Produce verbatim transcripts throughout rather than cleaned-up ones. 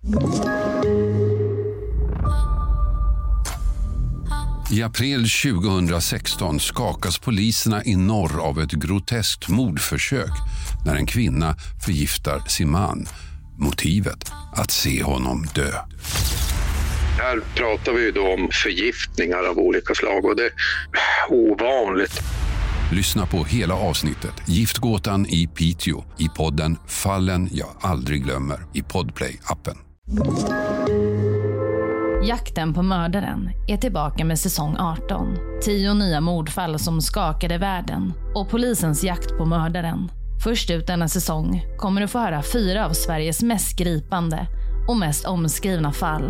I april tjugohundrasexton skakas poliserna i norr av ett groteskt mordförsök när en kvinna förgiftar sin man. Motivet att se honom dö. Här pratar vi då om förgiftningar av olika slag och det är ovanligt. Lyssna på hela avsnittet Giftgåtan i Piteå i podden Fallen jag aldrig glömmer i Podplay-appen. Jakten på mördaren är tillbaka med säsong arton. Tio nya mordfall som skakade världen och polisens jakt på mördaren. Först ut denna säsong kommer du få höra fyra av Sveriges mest gripande och mest omskrivna fall.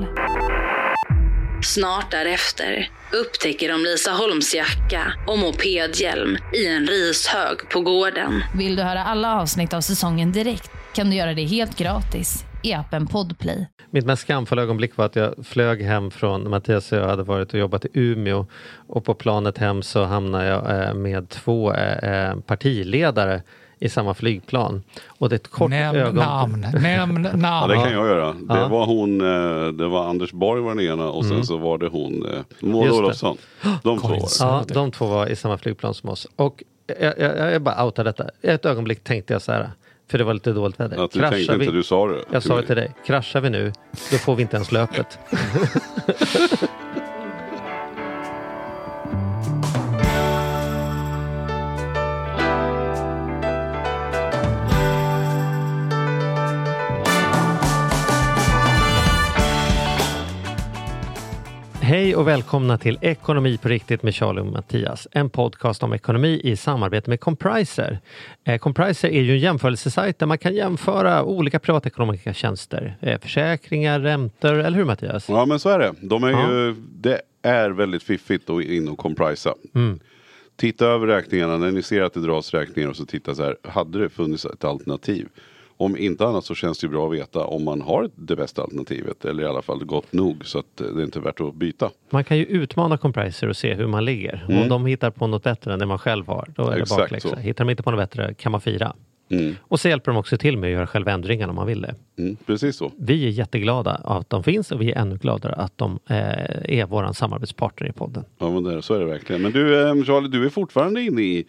Snart därefter upptäcker de Lisa Holms jacka och mopedhjälm i en rishög på gården. Vill du höra alla avsnitt av säsongen direkt kan du göra det helt gratis i appen Podplay. Mitt mest skamfulla ögonblick var att jag flög hem från Mattias och jag hade varit och jobbat i Umeå. Och på planet hem så hamnade jag med två partiledare i samma flygplan. Och det är ett kort Nämn ögon... namn, nämn namn. Ja, det kan jag göra. Det Ja. var hon, det var Anders Borg var den ena och sen Mm. så var det hon, Maud Olofsson. De två var det. Ja, de två var i samma flygplan som oss. Och jag, jag, jag bara outar detta. Ett ögonblick tänkte jag så här, för det var lite dåligt väder. Att du tänkte vi... inte, du sa det. Jag sa det till dig. Kraschar vi nu, då får vi inte ens löpet. Hej och välkomna till Ekonomi på riktigt med Charlie och Mattias. En podcast om ekonomi i samarbete med Compriser. Eh, Compriser är ju en jämförelsesajt där man kan jämföra olika privatekonomiska tjänster. Eh, försäkringar, räntor, eller hur Mattias? Ja, men så är det. De är Ja. ju, det är väldigt fiffigt att in och comprisa. Mm. Titta över räkningarna när ni ser att det dras räkningar och så titta så här, hade det funnits ett alternativ? Om inte annat så känns det ju bra att veta om man har det bästa alternativet eller i alla fall gott nog så att det är inte värt att byta. Man kan ju utmana Compriser och se hur man ligger. Mm. Om de hittar på något bättre än det man själv har, då är det Exakt bakläxa. så. Hittar de inte på något bättre kan man fira. Mm. Och så hjälper de också till med att göra själva ändringarna om man vill det. Mm, precis så. Vi är jätteglada att de finns och vi är ännu gladare att de eh, är våran samarbetspartner i podden. Ja, men det, så är det verkligen. Men du, eh, Charlie, du är fortfarande inne i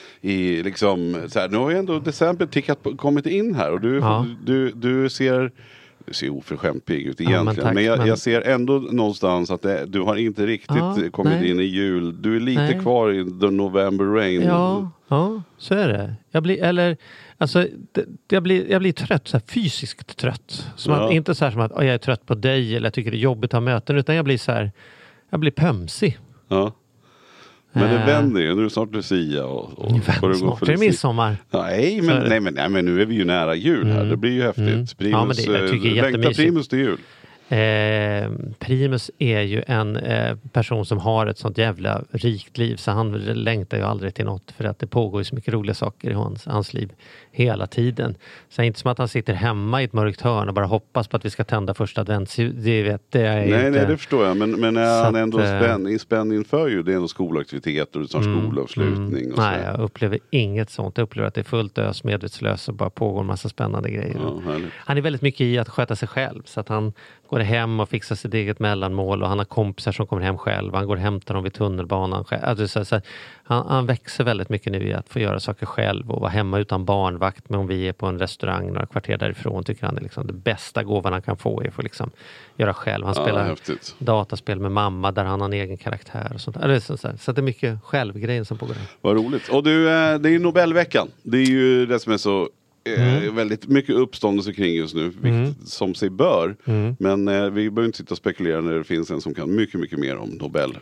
i liksom, så här, nu har ju ändå december tickat på, kommit in här och du, Ja. du, du ser du ser oförskämt pigg ut Ja, egentligen. men tack, men, jag, men- jag ser ändå någonstans att det, du har inte riktigt Ja, kommit nej. in i jul. Du är lite Nej. kvar i the November rain. Ja, ja, så är det. Jag blir, eller, alltså, det, jag blir, jag blir trött, så här, fysiskt trött. Som Ja. att, inte så här som att "Åh, jag är trött på dig eller jag tycker det är jobbigt att ha möten, utan jag blir så här, jag blir pömsig. Ja. Men det Eh. vänder ju. Nu är det snart Lucia. Och, och får du gå Snart för är det Lucia. midsommar. Nej men, Så är det. nej, men, nej, men nu är vi ju nära jul här. Mm. Det blir ju häftigt. Mm. Primus, Ja, men det- jag tycker det är längtar jättemysigt. Primus till jul. Eh, Primus är ju en eh, person som har ett sånt jävla rikt liv, så han längtar ju aldrig till något, för att det pågår ju så mycket roliga saker i hans, hans liv hela tiden. Så det är inte som att han sitter hemma i ett mörkt hörn och bara hoppas på att vi ska tända första advents. Det vet det är Nej, inte. nej, det förstår jag. Men, men är Så han att, ändå eh, spänn, spänd inför ju. Det är ändå skolaktiviteter och snart Mm, skolavslutning. Och Nej, så. jag upplever inget sånt. Jag upplever att det är fullt ös, medvetslös och bara pågår en massa spännande grejer. Ja, härligt. Han är väldigt mycket i att sköta sig själv, så att han går hem och fixar sitt eget mellanmål och han har kompisar som kommer hem själv. Han går och hämtar dem vid tunnelbanan själv. Alltså, så, så, han, han växer väldigt mycket nu i att få göra saker själv och vara hemma utan barnvakt. Men om vi är på en restaurang några kvarter därifrån tycker han det är liksom det bästa gåvan han kan få är att få liksom göra själv. Han Ja, spelar häftigt. dataspel med mamma där han har en egen karaktär och sånt. Eller så, så, så att det är mycket självgrejen som pågår. Vad roligt. Och du, eh, det är ju Nobelveckan. Det är ju det som är så eh, Mm. väldigt mycket uppståndelse kring just nu. Vilket, som sig bör. Mm. Men eh, vi behöver inte sitta och spekulera när det finns en som kan mycket, mycket mer om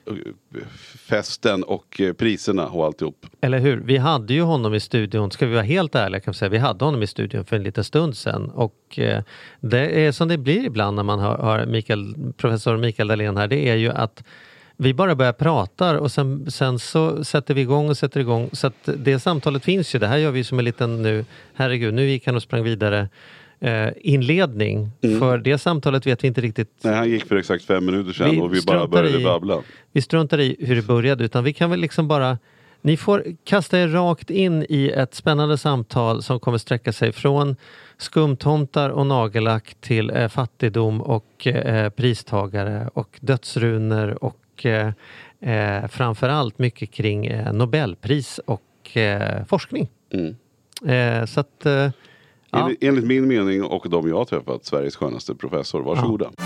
Nobelfesten och eh, priserna och alltihop. Eller hur? Vi hade ju honom i studion, ska vi vara helt ärliga kan vi säga, vi hade honom i studion för en liten stund sedan och eh, det är som det blir ibland när man har, har Mikael, professor Mikael Dahlén här, det är ju att vi bara börjar prata och sen, sen så sätter vi igång och sätter igång, så att det samtalet finns ju, det här gör vi som en liten nu, herregud, nu gick han och sprang vidare eh, inledning, Mm. för det samtalet vet vi inte riktigt. Nej, han gick för exakt fem minuter sedan Vi och vi bara struntar började i- babbla. Vi struntar i hur det började, utan vi kan väl liksom bara Ni får kasta er rakt in i ett spännande samtal som kommer sträcka sig från skumtomtar och nagellack till eh, fattigdom och eh, pristagare och dödsrunor och eh, eh, framförallt mycket kring eh, Nobelpris och eh, forskning. Mm. Eh, så att, eh, ja. enligt, enligt min mening och de jag har träffat, Sveriges skönaste professor. Varsågoda. Ja.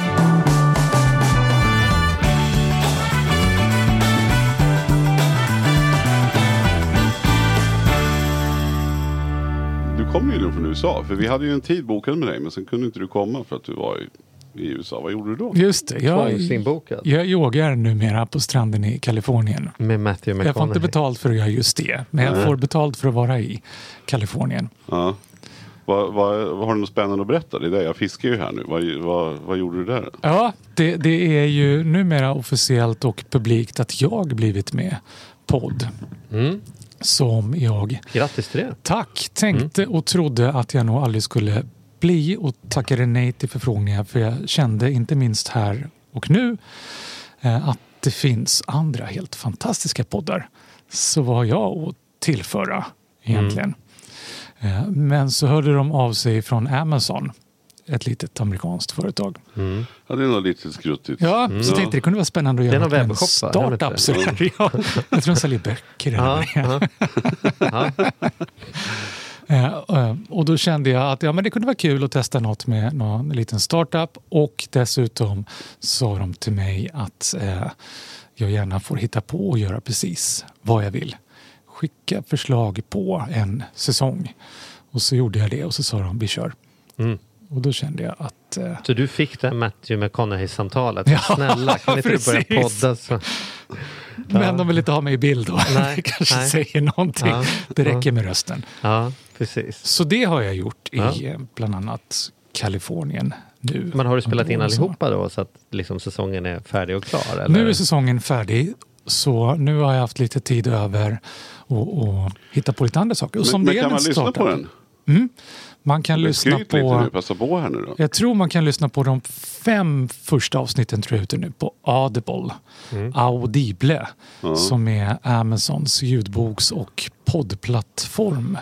Du kom ju från U S A, för vi hade ju en tid bokad med dig, men sen kunde inte du komma för att du var i, i U S A. Vad gjorde du då? Just det, jag, jag yogar numera på stranden i Kalifornien. Med Matthew McConaughey. Jag får inte betalt för att göra just det, men jag får betalt för att vara i Kalifornien. Ja. Vad, vad, vad har du något spännande att berätta? Det är det. Jag fiskar ju här nu. Vad, vad, vad gjorde du där? Ja, det, det är ju numera officiellt och publikt att jag blivit med podd. Mm. Som jag... Grattis till det. Tack. Tänkte mm. och trodde att jag nog aldrig skulle bli, och tackade nej till förfrågningar, för jag kände inte minst här och nu eh, att det finns andra helt fantastiska poddar. Så vad har jag att tillföra egentligen. Mm. Eh, men så hörde de av sig från Amazon, ett litet amerikanskt företag. Mm. Ja, det är nog lite skruttigt. Ja, mm. så tänkte det kunde vara spännande att göra en en startup. Så där. Ja, jag tror de säljer böcker. Ja, ja. Ja. Uh, och då kände jag att ja, men det kunde vara kul att testa något med någon liten startup, och dessutom sa de till mig att uh, jag gärna får hitta på och göra precis vad jag vill. Skicka förslag på en säsong. Och så gjorde jag det, och så sa de vi kör. Mm. Och då kände jag att... Uh, så du fick det Matthew McConaughey-samtalet? Ja, snälla, kan inte du börja podda? Så... Men ja. De vill inte ha mig i bild då. Nej, det kanske nej. säger någonting. Ja, det räcker ja. med rösten. Ja, precis. Så det har jag gjort i ja. bland annat Kalifornien nu. Men har du spelat in allihopa då, så att liksom säsongen är färdig och klar? Eller? Nu är säsongen färdig. Så nu har jag haft lite tid över och, och hitta på lite andra saker. Och men som men det kan man lyssna startar. på den? Mm. Man kan det lyssna på... Lite nu, passa på här nu då. Jag tror man kan lyssna på de fem första avsnitten tror jag ute nu på Audible. Mm. Audible. Mm. Som är Amazons ljudboks- och poddplattform.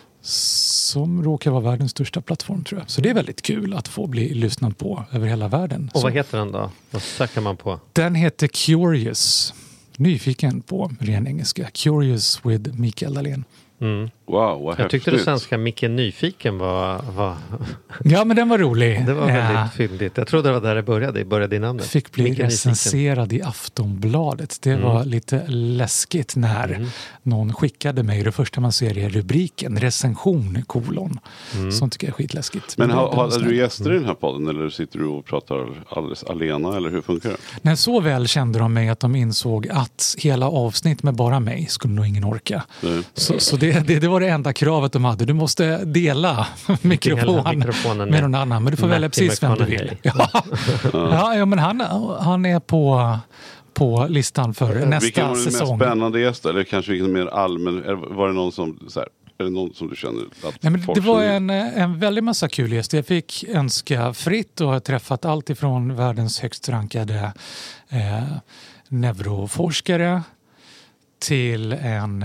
Som råkar vara världens största plattform tror jag. Så det är väldigt kul att få bli lyssnad på över hela världen. Och Så. Vad heter den då? Vad söker man på? Den heter Curious. Nyfiken på ren engelska. Curious with Mikael Dahlén. Mm. Wow, vad jag tyckte det svenska Micke Nyfiken var, var... Ja, men den var rolig. Det var väldigt ja. fyndigt. Jag trodde det var där det började, började i namnet. Fick bli Micke recenserad Nyfiken. I Aftonbladet. Det mm. var lite läskigt när mm. någon skickade mig. Det första man ser är rubriken. Recension, kolon. Mm. Sånt tycker jag är skitläskigt. Men, men har, har du gäster mm. i den här podden? Eller sitter du och pratar alldeles alena? Eller hur funkar det? Nej, så väl kände de mig att de insåg att hela avsnitt med bara mig skulle nog ingen orka. Mm. Så, så det, det, det var det enda kravet de hade. Du måste dela mikrofon med någon annan. Men du får välja precis vem du vill. Ja. ja, ja, men han, han är på, på listan för nästa säsong. Vilken var den mest spännande gäst? Eller kanske vilken mer allmän? Var det någon som... Så här, är det någon som du känner att Nej, men det var en, en väldigt massa kul gäst. Jag fick önska fritt och har träffat allt ifrån världens högst rankade eh, neuroforskare till en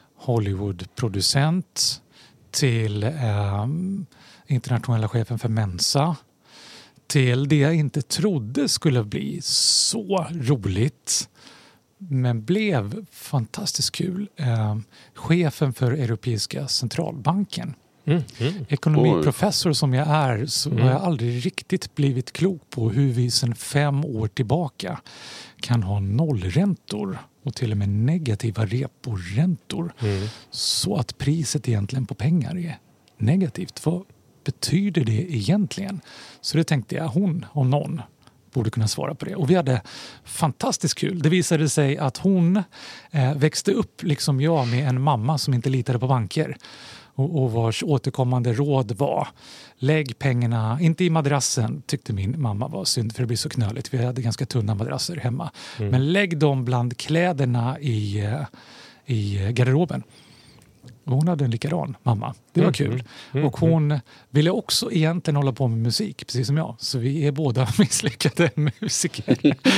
Hollywood-producent, till eh, internationella chefen för Mensa, till det jag inte trodde skulle bli så roligt men blev fantastiskt kul. Eh, chefen för Europeiska centralbanken. Mm, mm. Ekonomiprofessor som jag är så mm. har jag aldrig riktigt blivit klok på hur vi sedan fem år tillbaka kan ha nollräntor och till och med negativa reporäntor. Mm. Så att priset egentligen på pengar är negativt. Vad betyder det egentligen? Så det tänkte jag, hon och någon borde kunna svara på det. Och vi hade fantastiskt kul. Det visade sig att hon eh, växte upp liksom jag med en mamma som inte litade på banker. Och, och vars återkommande råd var lägg pengarna, inte i madrassen tyckte min mamma var synd för det blir så knöligt. Vi hade ganska tunna madrasser hemma. Mm. Men lägg dem bland kläderna i, i garderoben. Hon hade en likadan mamma. Det var Mm, kul. mm, mm, Och hon ville också egentligen hålla på med musik, precis som jag. Så vi är båda misslyckade musiker.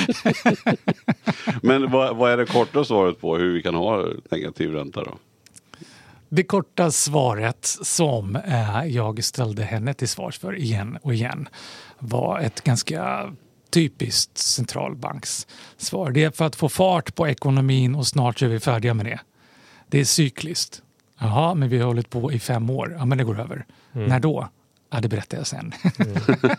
Men vad, vad är det korta svaret på hur vi kan ha negativ ränta då? Det korta svaret som eh, jag ställde henne till svars för igen och igen var ett ganska typiskt centralbankssvar. Det är för att få fart på ekonomin och snart är vi färdiga med det. Det är cykliskt. Jaha, men vi har hållit på i fem år. Ja, men det går över. Mm. När då? Ja, det berättar jag sen. Mm.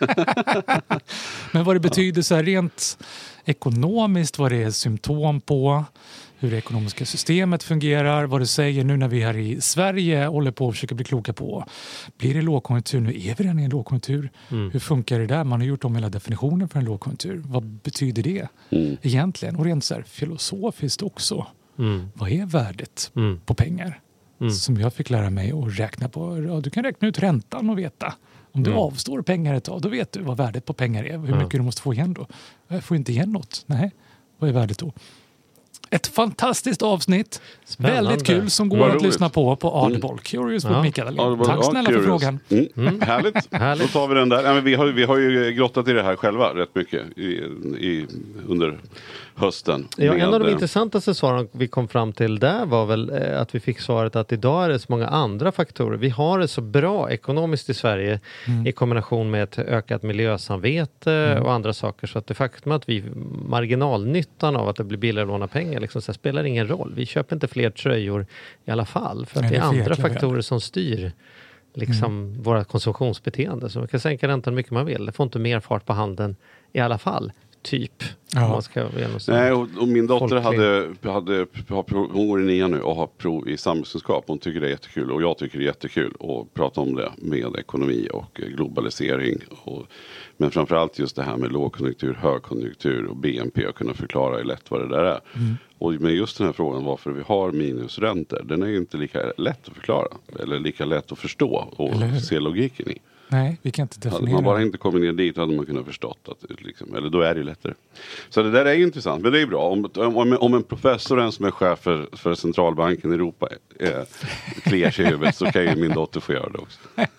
Men vad det betyder så här rent ekonomiskt, vad det är symptom på, hur det ekonomiska systemet fungerar, vad det säger nu när vi här i Sverige håller på att försöka bli kloka på. Blir det lågkonjunktur? Nu är vi redan i en lågkonjunktur. Mm. Hur funkar det där? Man har gjort om hela definitionen för en lågkonjunktur. Vad betyder det mm. egentligen? Och rent så här filosofiskt också. Mm. Vad är värdet mm. på pengar? Mm. Som jag fick lära mig att räkna på. Ja, du kan räkna ut räntan och veta. Om du mm. avstår pengar ett tag, då vet du vad värdet på pengar är. Hur mycket mm. du måste få igen då. Jag får inte igen något. Nej, vad är värdet då? Ett fantastiskt avsnitt. Spännande. Väldigt kul som går att lyssna på på Audible. Mm. Curious with ja. Mikael Dahlén. Tack snälla Curious. För frågan. Mm. Mm. Härligt. Härligt. Då tar vi den där. Ja, men vi, har, vi har ju grottat i det här själva rätt mycket i, i, under hösten. Ja, med, en av de intressantaste svaren vi kom fram till där var väl eh, att vi fick svaret att idag är det så många andra faktorer. Vi har det så bra ekonomiskt i Sverige mm. i kombination med ett ökat miljösamvete mm. och andra saker. Så att det faktum att vi marginalnyttan av att det blir billigare att låna pengar liksom, så spelar ingen roll. Vi köper inte fler tröjor i alla fall. För att Nej, det är andra faktorer som styr liksom, mm. våra konsumtionsbeteende. Så man kan sänka räntan mycket man vill. Det får inte mer fart på handeln i alla fall. Typ. Ja. Man ska Nej, och, och min dotter hade, hade, hon går i nian nu och har prov i samhällskunskap. Hon tycker det är jättekul och jag tycker det är jättekul att prata om det med ekonomi och globalisering. Och, men framförallt just det här med lågkonjunktur, högkonjunktur och B N P och kunna förklara lätt vad det där är. Mm. Och med just den här frågan varför vi har minusräntor, den är ju inte lika lätt att förklara eller lika lätt att förstå och se logiken i. Nej, vi kan inte definiera. Hade man bara inte kommit ner dit hade man kunnat förstått att liksom, eller då är det lättare. Så det där är ju intressant, men det är bra. Om, om, om en professor, en som är chef för, för centralbanken i Europa är, kliar sig i huvudet så kan ju min dotter få göra det också.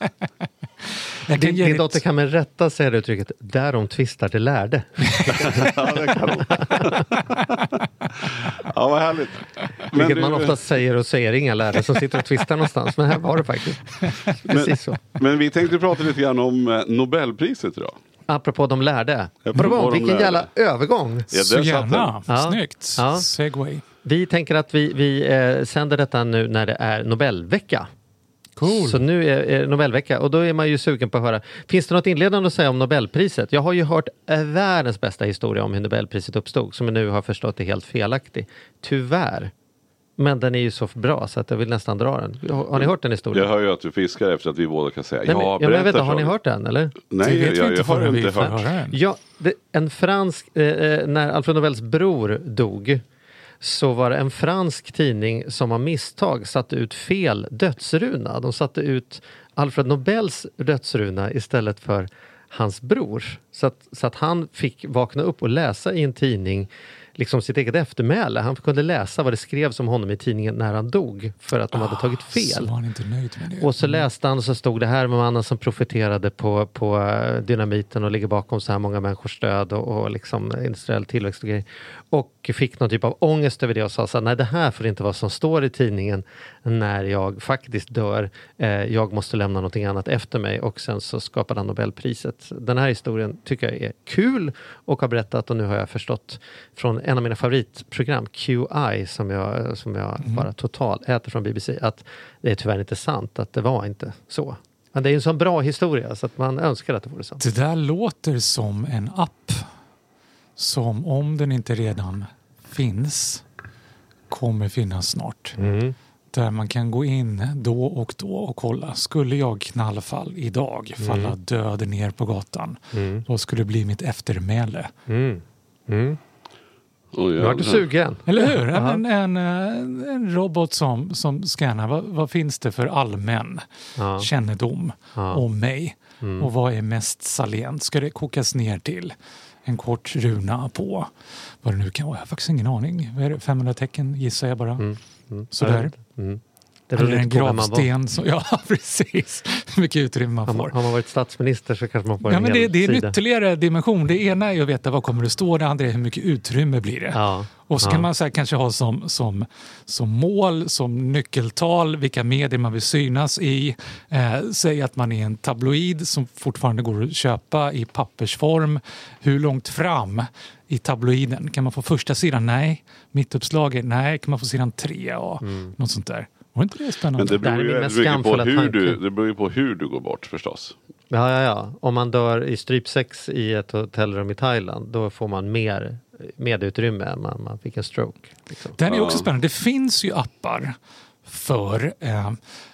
Din, din dotter kan med rätta säga det uttrycket, där de tvistar det lärde. Ja, det kan hon. Ja, vad härligt. Men Vilket du... man ofta säger och säger inga lärare som sitter och tvistar någonstans. Men här var det faktiskt. Precis men, så. Men vi tänkte prata lite grann om Nobelpriset idag. Apropå de lärde. Apropå vilken lärde. Jävla övergång. Ja, så gärna. Ja. Snyggt. Ja. Segway. Vi tänker att vi, vi eh, sänder detta nu när det är Nobelvecka. Cool. Så nu är, är Nobelvecka och då är man ju sugen på att höra. Finns det något inledande att säga om Nobelpriset? Jag har ju hört världens bästa historia om hur Nobelpriset uppstod som jag nu har förstått är helt felaktig. Tyvärr. Men den är ju så bra så att jag vill nästan dra den. Har, har ni hört den historien? Jag hör ju att du fiskar efter att vi båda kan säga. Nej, men, ja, men jag vet inte, har ni hört den eller? Nej, jag, jag, jag har inte hört. hört. Ja, det, en fransk, eh, när Alfred Nobels bror dog så var det en fransk tidning som av misstag satte ut fel dödsruna. De satte ut Alfred Nobels dödsruna istället för hans brors. Så att, så att han fick vakna upp och läsa i en tidning liksom sitt eget eftermäle. Han kunde läsa vad det skrevs om honom i tidningen när han dog för att de hade tagit fel. Så var han inte nöjd med det. Och så läste han och så stod det här med mannen som profiterade på, på dynamiten och ligger bakom så här många människors död och, och liksom industriell tillväxt och grejer. Och fick någon typ av ångest över det och sa så här, nej det här får inte vara som står i tidningen när jag faktiskt dör. Eh, jag måste lämna någonting annat efter mig och sen så skapade han Nobelpriset. Den här historien tycker jag är kul och har berättat och nu har jag förstått från en av mina favoritprogram, Q I, som jag, som jag mm. bara totalt äter från B B C, att det är tyvärr inte sant, att det var inte så. Men det är en sån bra historia så att man önskar att det vore sant. Det där låter som en app som om den inte redan finns kommer finnas snart. Mm. Där man kan gå in då och då och kolla. Skulle jag knallfall idag falla mm. död ner på gatan mm. då skulle det bli mitt eftermäle. Mm. Mm. Oh, nu har du sugen. Eller hur? En, en, en robot som, som scannar. Vad, vad finns det för allmän ja. kännedom ja. om mig? Mm. Och vad är mest salient? Ska det kokas ner till en kort runa på vad det nu kan vara? Jag har faktiskt ingen aning. Vad är det? femhundra tecken gissar jag bara. Mm. Mm. Sådär. Mm. Det beror Eller en lite på vem man var. gravsten. Som, ja, precis. Hur mycket utrymme man Har får. man, har man varit statsminister så kanske man får Ja, en men hel det, det är en sida. ytterligare dimension. Det ena är att veta vad kommer det stå, det andra är hur mycket utrymme blir det. Ja. Och så Ja. kan man så här, kanske ha som, som, som mål, som nyckeltal, vilka medier man vill synas i. Eh, säg att man är en tabloid som fortfarande går att köpa i pappersform. Hur långt fram i tabloiden? Kan man få första sidan? Nej. Mittuppslaget? Nej. Kan man få sidan tre? Och Mm. något sånt där. Var inte det spännande? Men det Det här beror är ju min väldigt mest mycket på skamfulla hur tanke. du, det beror ju på hur du går bort förstås. Ja, ja, ja. Om man dör i strypsex i ett hotellrum i Thailand, då får man mer medutrymme än man, man fick en stroke. Liksom. Den är också Ja. spännande. Det finns ju appar för eh,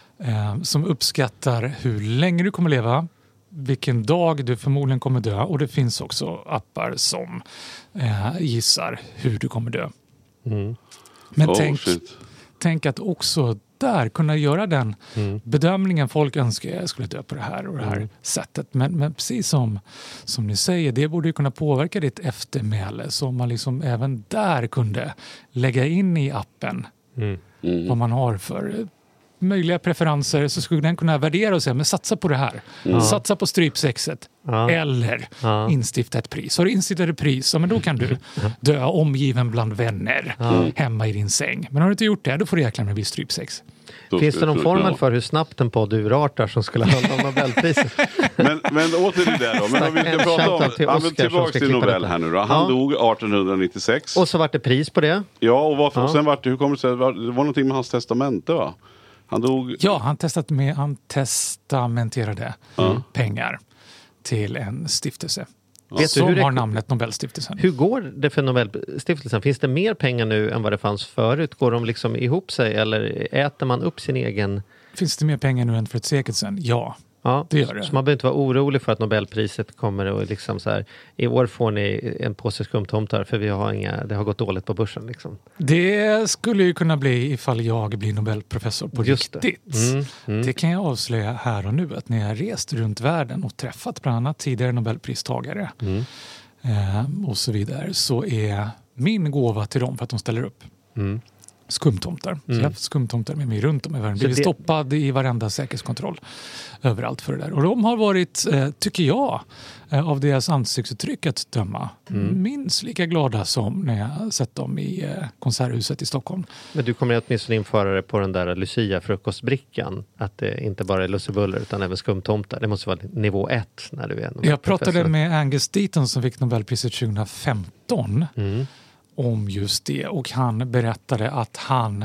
eh, som uppskattar hur länge du kommer leva, vilken dag du förmodligen kommer dö, och det finns också appar som eh, gissar hur du kommer dö. Mm. Men Oh, tänk, shit. tänk att också där kunna göra den Mm. bedömningen. Folk önskar jag skulle dö på det här och det här Mm. sättet. Men, men precis som, som ni säger, det borde ju kunna påverka ditt eftermäle. Så om man liksom även där kunde lägga in i appen Mm. Mm. vad man har för eh, möjliga preferenser, så skulle den kunna värdera och säga, men satsa på det här. Mm. Satsa på strypsexet. Ja. Eller Ja. instifta ett pris. Har du instiftat ett pris, ja, men då kan du dö omgiven bland vänner hemma i din säng. Men har du inte gjort det, då får du jäkla med bli strypsex. Då Finns ska det någon du- formel ja. för hur snabbt en podd urartar som skulle handla om Nobelpriset? Men, men åter till det då. Men om vi ska En prata om, shoutout till ja, men Oscar som tillbaka ska till klippa Nobel detta. här nu då. Han Ja. dog arton nittiosex. Och så vart det pris på det. Ja, och, varför, Ja. och sen vart det, hur kommer det sig, det var någonting med hans testamente va? Han dog... Ja, han, testat med, han testamenterade Ja. pengar till en stiftelse. Vet du som hur det- har namnet Nobelstiftelsen. Hur går det för Nobelstiftelsen? Finns det mer pengar nu än vad det fanns förut? Går de liksom ihop sig eller äter man upp sin egen... Finns det mer pengar nu än för ett sekel sedan? Ja. Ja, Det gör det. Så man behöver inte vara orolig för att Nobelpriset kommer och liksom så här, i år får ni en påse skumtomtar för vi har inga, det har gått dåligt på börsen liksom. Det skulle ju kunna bli ifall jag blir Nobelprofessor på Just det. riktigt. Mm, mm. Det kan jag avslöja här och nu, att när jag rest runt världen och träffat bland annat tidigare Nobelpristagare Mm. eh, och så vidare, så är min gåva till dem för att de ställer upp Mm. skumtomtar. Så jag har haft skumtomtar med mig runt om i världen. Så Blivit det- stoppad i varenda säkerhetskontroll överallt för det där. Och de har varit, eh, tycker jag, eh, av deras ansiktsuttryck att döma, Mm. minst lika glada som när jag sett dem i eh, Konserthuset i Stockholm. Men du kommer åtminstone införa det på den där Lucia-frukostbrickan. Att det inte bara är lussebuller utan även skumtomtar. Det måste vara nivå ett när du är Jag Nobelprofessor. pratade med Angus Deaton som fick Nobelpriset tjugohundrafemton Mm. om just det, och han berättade att han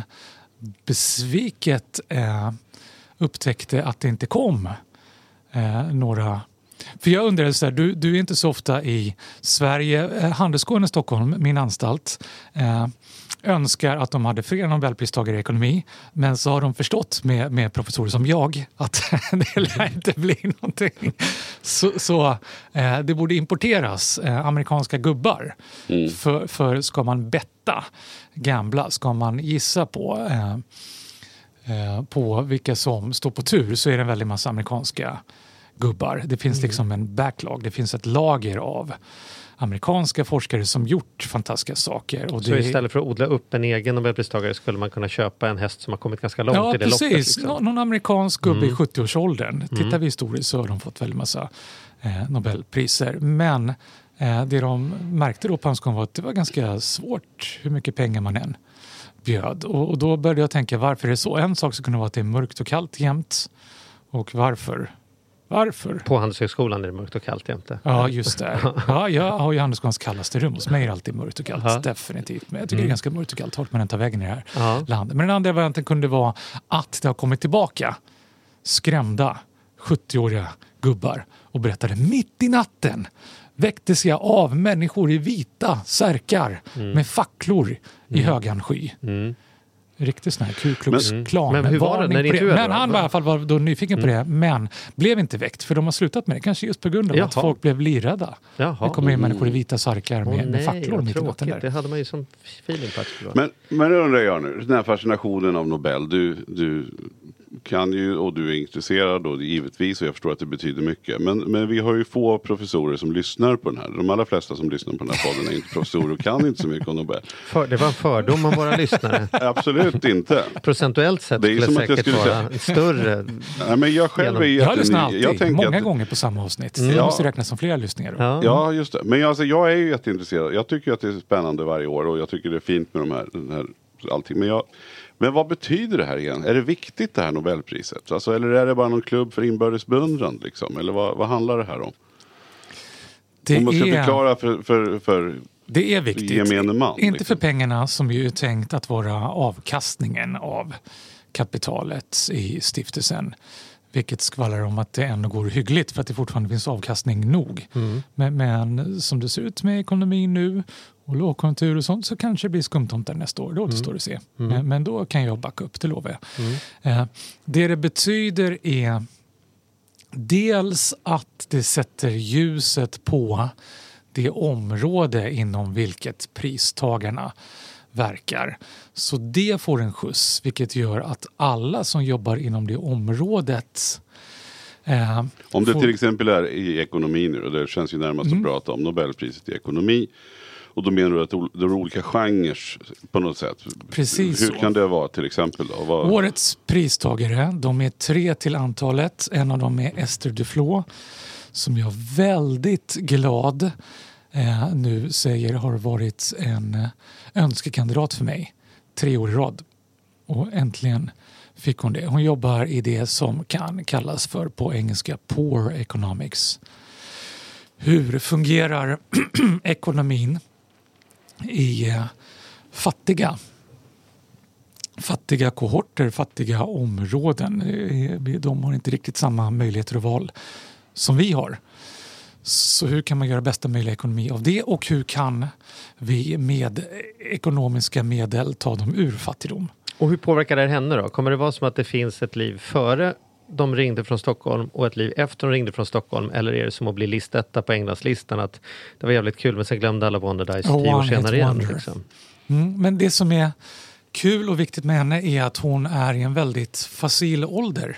besviket eh, upptäckte att det inte kom eh, några. För jag undrade så här, du, du är inte så ofta i Sverige. Eh, Handelskåren i Stockholm, min anstalt, eh, önskar att de hade fler Nobelpristagare i ekonomi, men så har de förstått med, med professorer som jag att det lär inte bli någonting. Så, så eh, det borde importeras eh, amerikanska gubbar. Mm. För, för ska man betta gamla, ska man gissa på eh, eh, på vilka som står på tur, så är det en väldig massa amerikanska gubbar. Det finns liksom en backlog, det finns ett lager av amerikanska forskare som gjort fantastiska saker. Och Så det, istället för att odla upp en egen Nobelpristagare skulle man kunna köpa en häst som har kommit ganska långt ja, i det loppet. precis. Liksom. Nå- Någon amerikansk gubbe Mm. i sjuttioårsåldern. Tittar vi historiskt så har de fått väldigt massa eh, Nobelpriser. Men eh, det de märkte då på hans gång var att det var ganska svårt hur mycket pengar man än bjöd. Och, och då började jag tänka, varför är det så? En sak skulle kunna vara att det är mörkt och kallt jämt. Och varför? Varför? På Handelshögskolan är det mörkt och kallt jämte. Ja, just det. Ja, jag har ju Handelsskolans kallaste rum. Hos mig är det alltid mörkt och kallt, Ja. definitivt. Men jag tycker Mm. det är ganska mörkt och kallt. Hårt man inte tar vägen i det här Ja. landet. Men den andra varianten kunde vara att det har kommit tillbaka skrämda sjuttioåriga gubbar och berättade, mitt i natten väcktes jag av människor i vita särkar med facklor i högan sky. Mm. Riktigt sån här Ku Klux Men- Klan. men hur var det varning när på intervjuade Men då? han var i alla fall var då nyfiken på det, men blev inte väckt för de har slutat med det. Kanske just på grund av att Jaha. folk blev livrädda. Jaha. Det kommer in människor i vita sarkar med, Åh, med nej, facklor vad mitt i natten tråkigt. där. Det hade man ju som feeling på att det skulle vara. Men, men det undrar jag nu, den här fascinationen av Nobel, du, du kan ju, och du är intresserad och givetvis, och jag förstår att det betyder mycket. Men, men vi har ju få professorer som lyssnar på den här. De allra flesta som lyssnar på den här podden är inte professorer och kan inte så mycket om Nobel. För, det var en fördom om våra lyssnare. Absolut inte. Procentuellt sett Det är skulle som att jag säkert skulle vara större. Nej, men jag själv är Jag lyssnar alltid, jag tänker många att, gånger på samma avsnitt. Mm. Det Ja. måste räknas som flera lyssningar då. Ja. Ja, just det. Men alltså, jag är ju jätteintresserad. Jag tycker att det är spännande varje år och jag tycker det är fint med de här, den här allting. Men, jag, men vad betyder det här igen? Är det viktigt det här Nobelpriset? Alltså, eller är det bara någon klubb för inbördes beundran liksom? Eller vad, vad handlar det här om? Det om man ska är, förklara för, för, för det är viktigt. gemene man. Inte liksom. för pengarna som ju är tänkt att vara avkastningen av kapitalet i stiftelsen. Vilket skvallrar om att det ändå går hyggligt för att det fortfarande finns avkastning nog. Mm. Men, men som det ser ut med ekonomin nu och lågkonjunktur och sånt så kanske det blir skumtomtar nästa år. Det återstår mm. att se. Mm. Men, men då kan jag backa upp, det lovar jag. Mm. Eh, det det betyder är dels att det sätter ljuset på det område inom vilket pristagarna verkar. Så det får en skjuts, vilket gör att alla som jobbar inom det området eh, om det får... till exempel är i ekonomi nu, och det känns ju närmast mm. att prata om Nobelpriset i ekonomi, och då menar du att det är olika genrer på något sätt. Precis Hur så. kan det vara till exempel då? Vad... Årets pristagare, de är tre till antalet. En av dem är Esther Duflo, som jag är väldigt glad Eh, nu säger har varit en eh, önskekandidat för mig tre år i rad. Och äntligen fick hon det. Hon jobbar i det som kan kallas för på engelska poor economics. Hur fungerar ekonomin i eh, fattiga fattiga kohorter, fattiga områden? Eh, de har inte riktigt samma möjligheter och val som vi har. Så hur kan man göra bästa möjliga ekonomi av det, och hur kan vi med ekonomiska medel ta dem ur fattigdom? Och hur påverkar det henne då? Kommer det vara som att det finns ett liv före de ringde från Stockholm och ett liv efter de ringde från Stockholm? Eller är det som att bli listetta på Englandslistan, att det var jävligt kul men sen glömde alla Wonder Dice oh, tio år senare igen? Liksom. Mm, men det som är kul och viktigt med henne är att hon är i en väldigt facil ålder.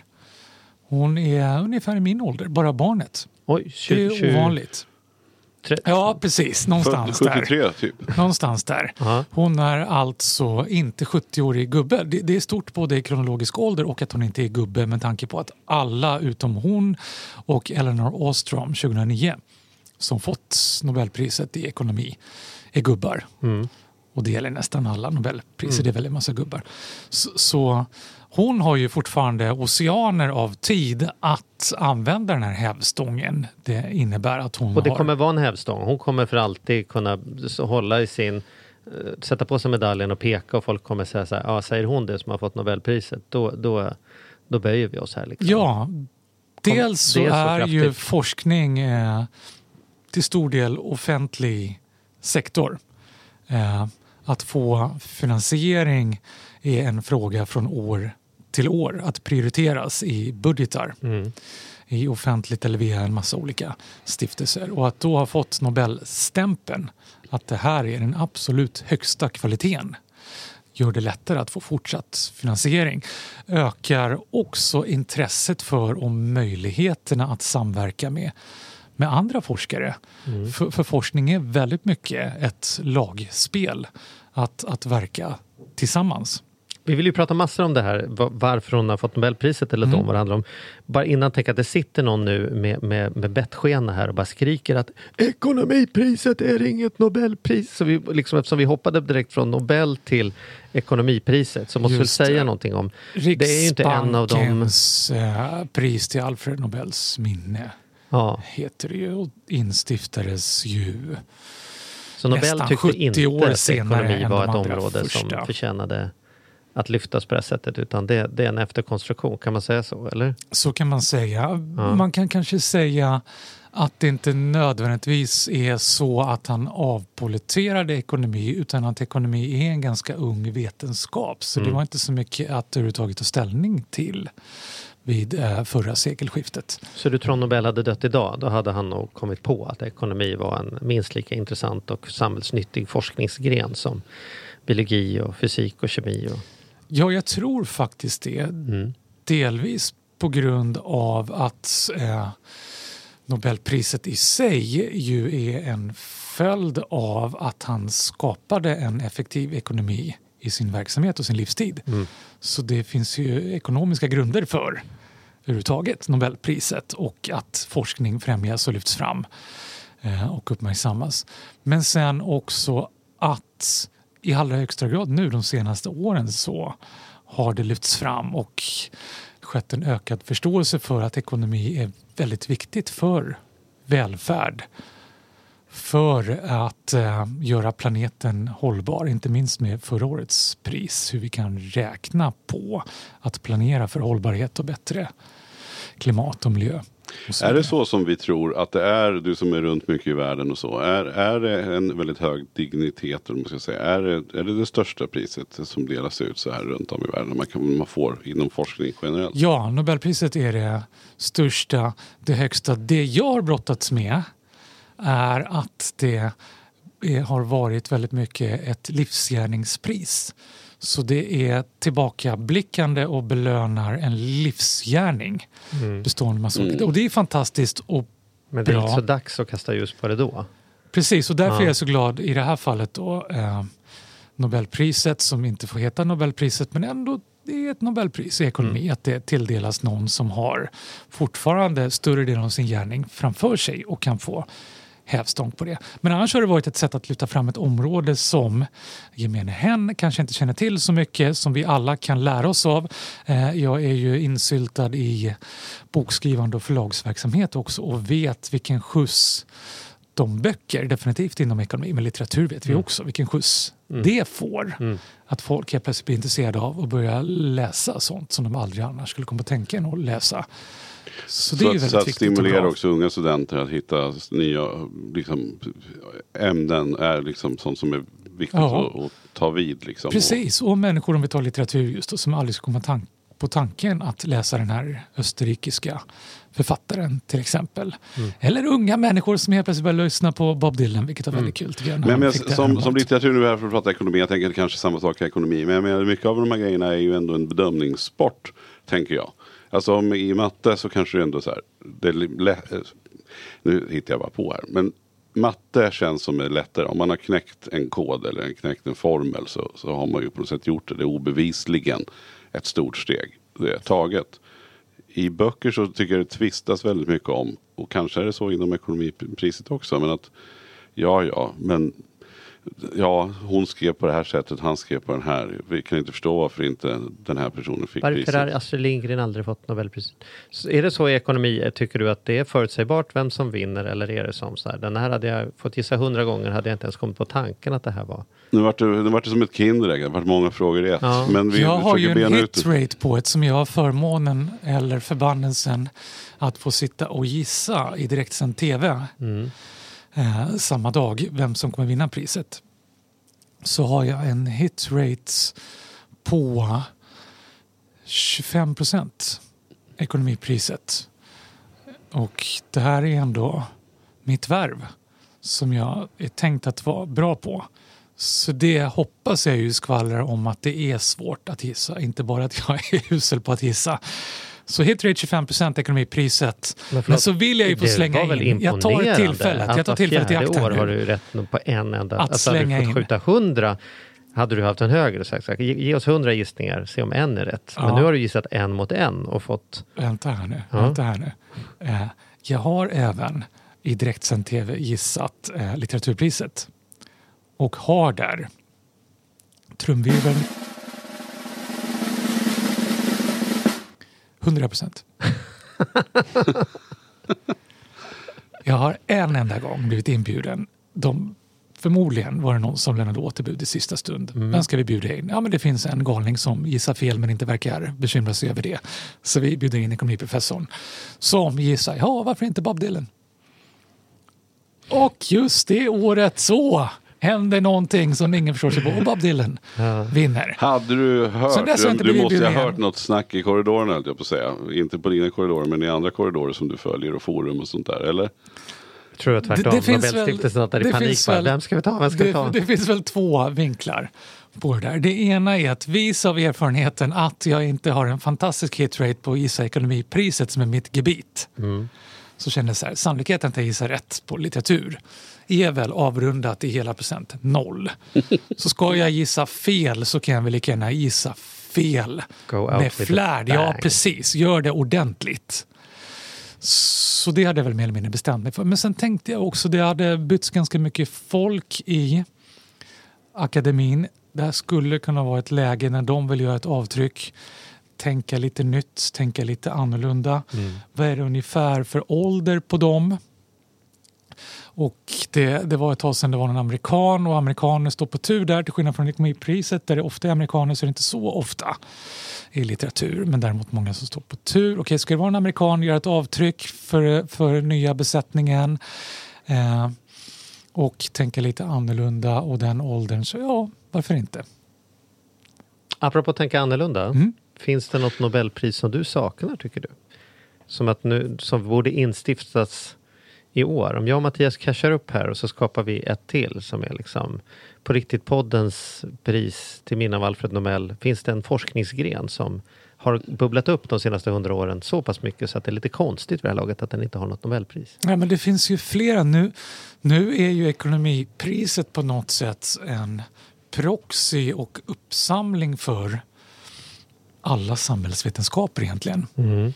Hon är ungefär i min ålder, bara barnet. Oj, tjugo, det är ovanligt. trettio Ja, precis. Någonstans sjuttiotre, där. Typ. Någonstans där. Uh-huh. Hon är alltså inte sjuttio-årig gubbe. Det, det är stort både i kronologisk ålder och att hon inte är gubbe, med tanke på att alla utom hon och Eleanor Ostrom tjugohundranio, som fått Nobelpriset i ekonomi, är gubbar. Mm. Och det gäller nästan alla Nobelpriser. Mm. Det är väldigt massa gubbar. Så... så hon har ju fortfarande oceaner av tid att använda den här hävstången. Det innebär att hon Och det har... kommer vara en hävstång. Hon kommer för alltid kunna hålla i sin... Sätta på sig medaljen och peka, och folk kommer säga så här, ja, säger hon det som har fått Nobelpriset, då, då, då böjer vi oss här. Liksom. Ja, dels så är, så är ju kraftigt. forskning eh, till stor del offentlig sektor. Eh, att få finansiering är en fråga från år till år, att prioriteras i budgetar. Mm. I offentligt eller via en massa olika stiftelser. Och att då ha fått Nobelstämpeln, att det här är den absolut högsta kvaliteten, gör det lättare att få fortsatt finansiering. Ökar också intresset för och möjligheterna att samverka med, med andra forskare. Mm. För, för forskning är väldigt mycket ett lagspel, att, att verka tillsammans. Vi vill ju prata massor om det här, varför hon har fått Nobelpriset eller mm. vad det handlar om. Bara innan, tänk att det sitter någon nu med, med, med bettskena här och bara skriker att ekonomipriset är inget Nobelpris. Så vi, liksom, eftersom vi hoppade direkt från Nobel till ekonomipriset, så måste vi säga någonting om. Det är ju inte en av dem. Riksbankens eh, pris till Alfred Nobels minne, ja, heter det ju, och instiftades ju så Nobel tyckte inte att ekonomi var ett område första. som förtjänade att lyftas på det sättet, utan det, det är en efterkonstruktion, kan man säga så, eller? Så kan man säga. Ja. Man kan kanske säga att det inte nödvändigtvis är så att han avpoliterade ekonomi, utan att ekonomi är en ganska ung vetenskap. Så mm. det var inte så mycket att överhuvudtaget ta ställning till vid eh, förra sekelskiftet. Så du tror Nobel hade dött idag, då hade han nog kommit på att ekonomi var en minst lika intressant och samhällsnyttig forskningsgren som biologi och fysik och kemi och... Ja, jag tror faktiskt det. Mm. delvis på grund av att eh, Nobelpriset i sig ju är en följd av att han skapade en effektiv ekonomi i sin verksamhet och sin livstid. Mm. Så det finns ju ekonomiska grunder för överhuvudtaget Nobelpriset och att forskning främjas och lyfts fram eh, och uppmärksammas. Men sen också att i allra högsta grad nu de senaste åren så har det lyfts fram och skett en ökad förståelse för att ekonomi är väldigt viktigt för välfärd. För att eh, göra planeten hållbar, inte minst med förra årets pris. Hur vi kan räkna på att planera för hållbarhet och bättre klimat och miljö. Och är det så som vi tror att det är, du som är runt mycket i världen och så, är, är det en väldigt hög dignitet, om man ska säga, är det, är det det största priset som delas ut så här runt om i världen man, kan, man får inom forskning generellt? Ja, Nobelpriset är det största, det högsta. Det jag har brottats med är att det är, har varit väldigt mycket ett livsgärningspris. Så det är tillbakablickande och belönar en livsgärning. Mm. Bestående massa mm. Och det är fantastiskt och men det är bra. inte så dags att kasta ljus på det då. Precis, och därför ja. är jag så glad i det här fallet då. Eh, Nobelpriset som inte får heta Nobelpriset men ändå det är ett Nobelpris i ekonomi. Mm. Att det tilldelas någon som har fortfarande större del av sin gärning framför sig och kan få hävstång på det. Men annars har det varit ett sätt att lyfta fram ett område som gemene hen kanske inte känner till så mycket, som vi alla kan lära oss av. Jag är ju insyltad i bokskrivande och förlagsverksamhet också och vet vilken skjuts de böcker, definitivt inom ekonomi, men litteratur vet vi mm. också vilken skjuts mm. det får. Mm. Att folk helt plötsligt blir intresserade av och börja läsa sånt som de aldrig annars skulle komma på tänken att läsa. Så, det är så, ju väldigt så att viktigt stimulera också unga studenter att hitta nya liksom, ämnen är liksom sånt som är viktigt ja. att, att ta vid. Liksom, precis, och, och människor om vi tar litteratur just och som aldrig ska komma tank, på tanken att läsa den här österrikiska författaren till exempel. Mm. Eller unga människor som helt plötsligt börjar lyssna på Bob Dylan, vilket var mm. väldigt kul tycker jag. Men, men som, som litteratur nu är här för att prata ekonomi, jag tänker kanske samma sak i ekonomi, men jag menar, mycket av de här grejerna är ju ändå en bedömningssport, tänker jag. Alltså om i matte så kanske det ändå så här, det är lä- nu hittar jag bara på här, men matte känns som är lättare. Om man har knäckt en kod eller knäckt en formel så, så har man ju på något sätt gjort det. Det är obevisligen ett stort steg. Det är taget. I böcker så tycker jag det tvistas väldigt mycket om, och kanske är det så inom ekonomipriset också, men att ja, ja, men ja, hon skrev på det här sättet, han skrev på den här. Vi kan inte förstå varför inte den här personen fick varför priset. Varför har Astrid Lindgren aldrig fått Nobelpriset? Så är det så i ekonomi, tycker du att det är förutsägbart vem som vinner, eller är det som så här? Den här hade jag fått gissa hundra gånger, hade jag inte ens kommit på tanken att det här var. Nu vart det, det, vart det som ett kinderägg, det har varit många frågor i ett. Ja. Men vi jag har ju en hitrate ut. på ett som jag har förmånen eller förbannelsen att få sitta och gissa i direktsänd tv. Mm. Eh, samma dag vem som kommer vinna priset. Så har jag en hitrate på tjugofem procent ekonomipriset. Och det här är ändå mitt värv som jag är tänkt att vara bra på. Så det hoppas jag ju skvallrar om att det är svårt att gissa. Inte bara att jag är usel på att gissa. Så hitrate tjugofem procent ekonomipriset. Men, förlåt, men så vill jag ju få slänga in. Jag tar tillfället. Jag tar tillfället i akt här år nu. Har du rätt på en enda. Att alltså, slänga hade du fått skjuta hundra hade du haft en högre sagt. Ge, ge oss hundra gissningar, se om en är rätt. Ja. Men nu har du gissat en mot en och fått... Vänta här nu. Ja. Vänta här nu. Eh, jag har även i direktsänd tv gissat eh, litteraturpriset. Och har där trumvirveln hundra procent. Jag har en enda gång blivit inbjuden. De, förmodligen var det någon som lämnade återbud i sista stund. Mm. Men ska vi bjuda in? Ja, men det finns en galning som gissar fel men inte verkar bekymra sig över det. Så vi bjuder in ekonomiprofessorn som gissar, ja varför inte Bob Dylan? Och just det året så händer någonting som ingen förstår sig på och Bob Dylan ja. vinner. Hade du hört, du, du måste ha hört något snack i korridorerna, höll jag på att säga. Inte på dina korridorer men i andra korridorer som du följer och forum och sånt där, eller? Jag tror jag tvärtom. Det, det finns Nobelstiftelsen att väl, i panik bara, väl, vem ska vi ta, vem ska det, vi ta? Det finns väl två vinklar på det där. Det ena är att visa av erfarenheten att jag inte har en fantastisk hitrate på gissa ekonomipriset som är mitt gebit. Mm. Så känner jag så här, sannolikheten att jag gissar rätt på litteratur är väl avrundat i hela procent noll. Så ska jag gissa fel så kan jag väl lika gärna gissa fel med flärd. Ja, precis. Gör det ordentligt. Så det hade jag väl mer eller mindre bestämt mig för. Men sen tänkte jag också, det hade bytts ganska mycket folk i akademin. Det här skulle kunna vara ett läge när de vill göra ett avtryck. Tänka lite nytt, tänka lite annorlunda. Mm. Vad är det ungefär för ålder på dem? Och det, det var ett tag sedan det var en amerikan och amerikaner står på tur där till skillnad från ekonomipriset där det ofta är amerikaner så är det inte så ofta i litteratur men däremot många som står på tur. Okej, ska det vara en amerikan göra ett avtryck för, för nya besättningen eh, och tänka lite annorlunda och den åldern så ja, varför inte? Apropå att tänka annorlunda, mm. finns det något Nobelpris som du saknar tycker du? Som, att nu, som borde instiftas i år. Om jag och Mattias cashar upp här och så skapar vi ett till som är liksom på riktigt poddens pris till minne av Alfred Nobel. Finns det en forskningsgren som har bubblat upp de senaste hundra åren så pass mycket så att det är lite konstigt vid det här laget att den inte har något Nobelpris? Ja, men det finns ju flera. Nu, nu är ju ekonomipriset på något sätt en proxy och uppsamling för alla samhällsvetenskaper egentligen. Mm.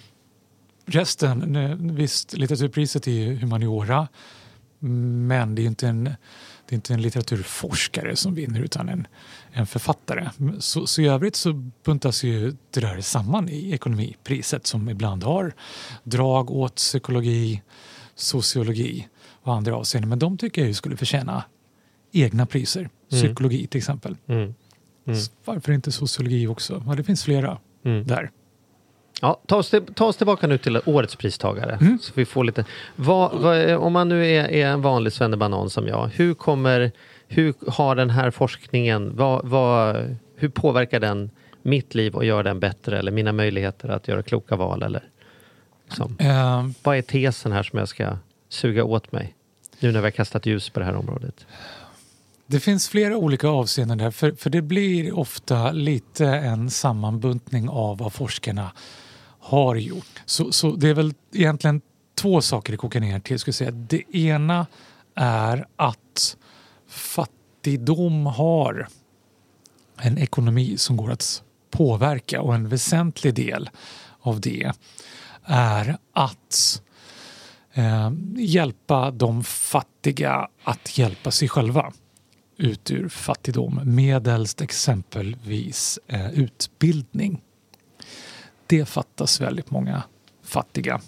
Resten, visst, litteraturpriset är ju humaniora, men det är inte en, det är inte en litteraturforskare som vinner utan en, en författare. Så, så i övrigt så buntas ju det där samman i ekonomipriset som ibland har drag åt psykologi, sociologi och andra avseenden. Men de tycker jag ju skulle förtjäna egna priser. Mm. Psykologi till exempel. Mm. Mm. Varför inte sociologi också? Ja, det finns flera mm. där. Ja, ta oss, till, ta oss tillbaka nu till årets pristagare. Mm. Så vi får lite, vad, vad, om man nu är, är en vanlig svennebanan som jag, hur kommer, hur har den här forskningen, vad, vad, hur påverkar den mitt liv och gör den bättre eller mina möjligheter att göra kloka val eller liksom, uh, vad är tesen här som jag ska suga åt mig nu när vi har kastat ljus på det här området? Det finns flera olika avseenden där, för, för det blir ofta lite en sammanbuntning av vad forskarna har gjort. Så, så det är väl egentligen två saker det kokar ner till. Jag skulle säga. Det ena är att fattigdom har en ekonomi som går att påverka och en väsentlig del av det är att eh, hjälpa de fattiga att hjälpa sig själva ut ur fattigdom medelst exempelvis eh, utbildning. Det fattas väldigt många fattiga.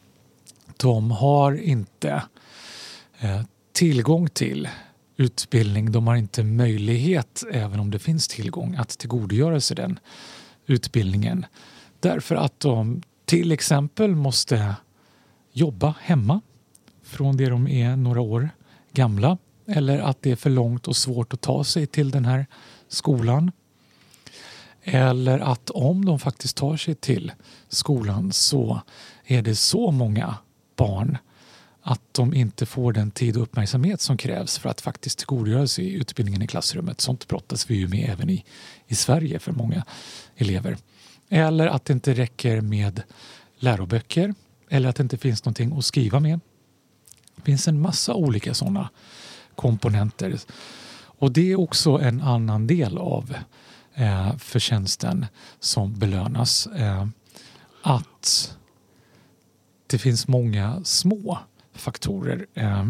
De har inte eh, tillgång till utbildning. De har inte möjlighet, även om det finns tillgång, att tillgodogöra sig den utbildningen. Därför att de till exempel måste jobba hemma från det de är några år gamla. Eller att det är för långt och svårt att ta sig till den här skolan. Eller att om de faktiskt tar sig till skolan så är det så många barn att de inte får den tid och uppmärksamhet som krävs för att faktiskt tillgodogöra sig utbildningen i klassrummet. Sånt brottas vi ju med även i, i Sverige för många elever. Eller att det inte räcker med läroböcker. Eller att det inte finns någonting att skriva med. Det finns en massa olika sådana komponenter. Och det är också en annan del av eh, förtjänsten som belönas. Eh, att det finns många små faktorer. Eh,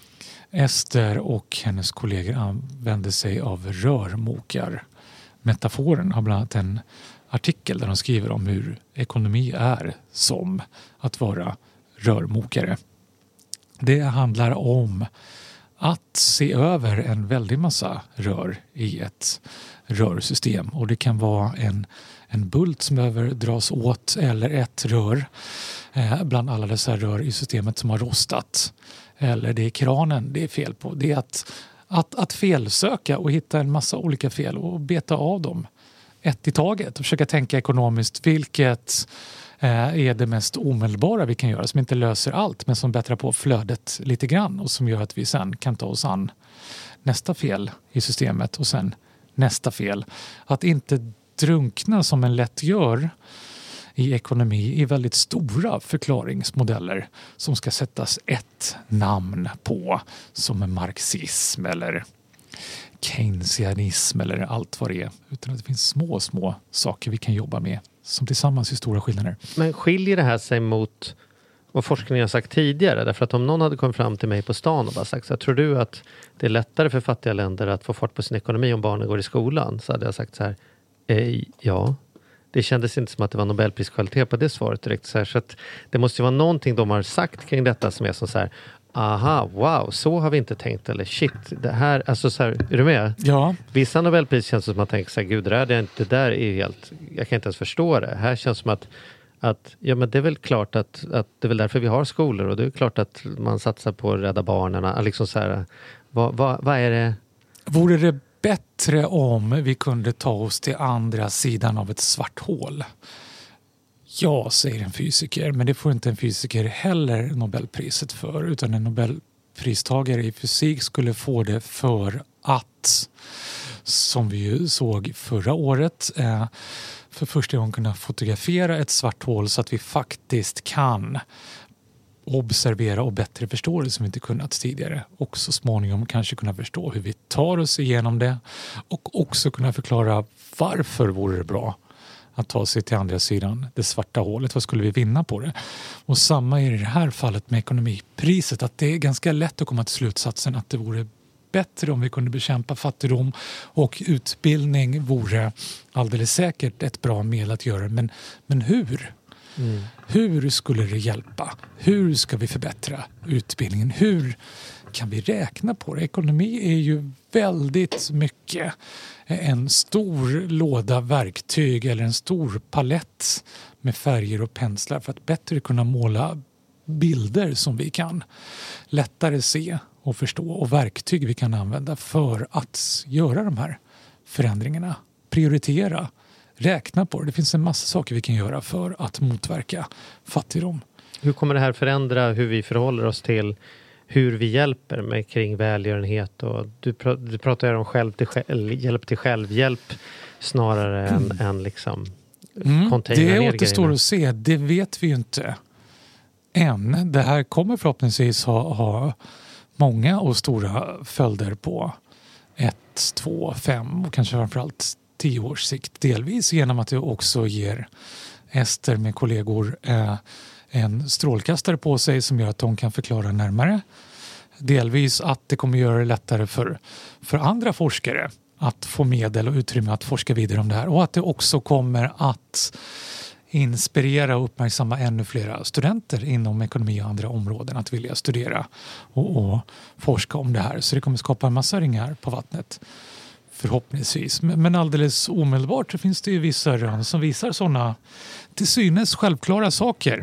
Ester och hennes kollegor använder sig av rörmokarmetaforen. Har bland annat en artikel där de skriver om hur ekonomi är som att vara rörmokare. Det handlar om att se över en väldig massa rör i ett rörsystem. Och det kan vara en, en bult som behöver dras åt eller ett rör eh, bland alla dessa rör i systemet som har rostat. Eller det är kranen det är fel på. Det är att, att, att felsöka och hitta en massa olika fel och beta av dem ett i taget. Och försöka tänka ekonomiskt vilket är det mest omedelbara vi kan göra, som inte löser allt men som bättrar på flödet lite grann och som gör att vi sen kan ta oss an nästa fel i systemet och sen nästa fel. Att inte drunkna som en lätt gör i ekonomi i väldigt stora förklaringsmodeller som ska sättas ett namn på, som en marxism eller keynesianism eller allt vad det är, utan att det finns små, små saker vi kan jobba med som tillsammans är stora skillnader. Men skiljer det här sig mot vad forskningen har sagt tidigare? Därför att om någon hade kommit fram till mig på stan och bara sagt så här, tror du att det är lättare för fattiga länder att få fart på sin ekonomi om barnen går i skolan? Så hade jag sagt så här, eh, ja. Det kändes inte som att det var Nobelpriskvalitet på det svaret direkt. Så, här, så att det måste ju vara någonting de har sagt kring detta som är som så här, aha, wow, så har vi inte tänkt. Eller shit, det här, alltså så här, är du med? Ja. Vissa Nobelpris känns som att man tänker så här, gud, det, är inte, det där är helt, jag kan inte ens förstå det. Här känns som att, att ja, men det är väl klart att, att det är väl därför vi har skolor. Och det är klart att man satsar på att rädda barnen. Liksom så här, vad, vad, vad är det? Vore det bättre om vi kunde ta oss till andra sidan av ett svart hål? Ja, säger en fysiker, men det får inte en fysiker heller Nobelpriset för, utan en Nobelpristagare i fysik skulle få det för att, som vi ju såg förra året, eh, för första gången kunna fotografera ett svart hål så att vi faktiskt kan observera och bättre förstå det som vi inte kunnat tidigare. Och så småningom kanske kunna förstå hur vi tar oss igenom det och också kunna förklara varför vore det bra att ta sig till andra sidan det svarta hålet. Vad skulle vi vinna på det? Och samma är i det här fallet med ekonomipriset, att det är ganska lätt att komma till slutsatsen att det vore bättre om vi kunde bekämpa fattigdom, och utbildning vore alldeles säkert ett bra medel att göra. Men, men hur? Mm. Hur skulle det hjälpa? Hur ska vi förbättra utbildningen? Hur kan vi räkna på det? Ekonomi är ju väldigt mycket en stor låda verktyg eller en stor palett med färger och penslar för att bättre kunna måla bilder som vi kan lättare se och förstå, och verktyg vi kan använda för att göra de här förändringarna, prioritera, räkna på det. Det finns en massa saker vi kan göra för att motverka fattigdom. Hur kommer det här förändra hur vi förhåller oss till hur vi hjälper med kring välgörenhet? Och du, pr- du pratar ju om själv till själv, hjälp till självhjälp snarare mm. än, än liksom mm. Det återstår att se. Det vet vi ju inte än. Det här kommer förhoppningsvis ha, ha många och stora följder på ett, två, fem och kanske framförallt tio års sikt. Delvis genom att det också ger Ester med kollegor eh, en strålkastare på sig som gör att de kan förklara närmare. Delvis att det kommer göra det lättare för, för andra forskare att få medel och utrymme att forska vidare om det här. Och att det också kommer att inspirera och uppmärksamma ännu flera studenter inom ekonomi och andra områden att vilja studera och, och forska om det här. Så det kommer skapa en massa ringar på vattnet. Förhoppningsvis. Men alldeles omedelbart så finns det ju vissa rön som visar sådana till synes självklara saker.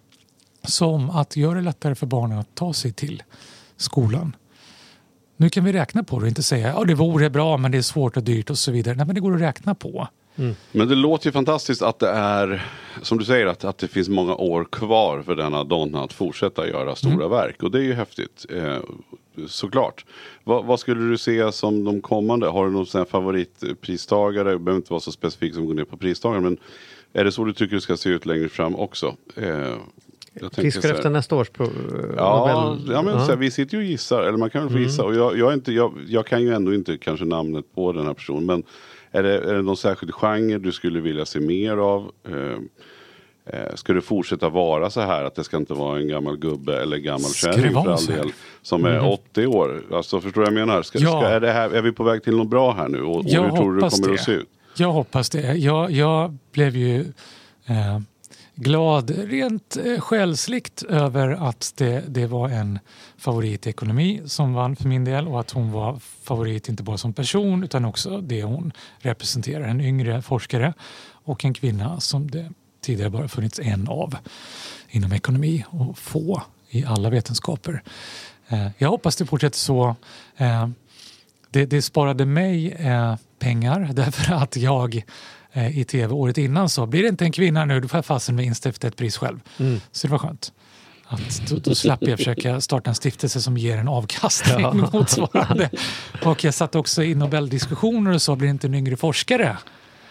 Som att göra det lättare för barnen att ta sig till skolan. Nu kan vi räkna på det och inte säga att ja, det vore bra men det är svårt och dyrt och så vidare. Nej, men det går att räkna på. Mm. Men det låter ju fantastiskt att det är, som du säger, att, att det finns många år kvar för denna donna att fortsätta göra stora mm. verk. Och det är ju häftigt, eh, såklart. Va, vad skulle du se som de kommande? Har du någon sån här favoritpristagare? Det behöver inte vara så specifikt som går ner på pristagare, men är det så du tycker det ska se ut längre fram också? Eh, Fiskar efter nästa års pro- ja, Nobel. Ja, men uh-huh. så här, vi sitter ju och gissar, eller man kan väl få gissa. Mm. Och jag, jag, är inte, jag, jag kan ju ändå inte kanske namnet på den här personen, men är det, är det någon särskild genre du skulle vilja se mer av? Eh, eh, ska det fortsätta vara så här att det ska inte vara en gammal gubbe eller gammal kärring för all del som är mm. åttio år? Alltså, förstår du vad jag menar? Ska, ja. ska, är, det här, är vi på väg till något bra här nu? Och, och hur tror du det kommer det. att se ut? Jag hoppas det. Jag, jag blev ju eh, glad rent eh, själsligt över att det, det var en favorit i ekonomi som vann för min del, och att hon var favorit inte bara som person utan också det hon representerar, en yngre forskare och en kvinna som det tidigare bara funnits en av inom ekonomi och få i alla vetenskaper. Eh, jag hoppas det fortsätter så. Eh, det, det sparade mig eh, pengar därför att jag eh, i tv året innan sa, blir det inte en kvinna nu, då får jag fasen med vinst efter ett pris själv. Mm. Så det var skönt. Att då, då slapp jag försöka starta en stiftelse som ger en avkastning ja. motsvarande. Och jag satt också i Nobeldiskussioner och sa, blir det inte en yngre forskare,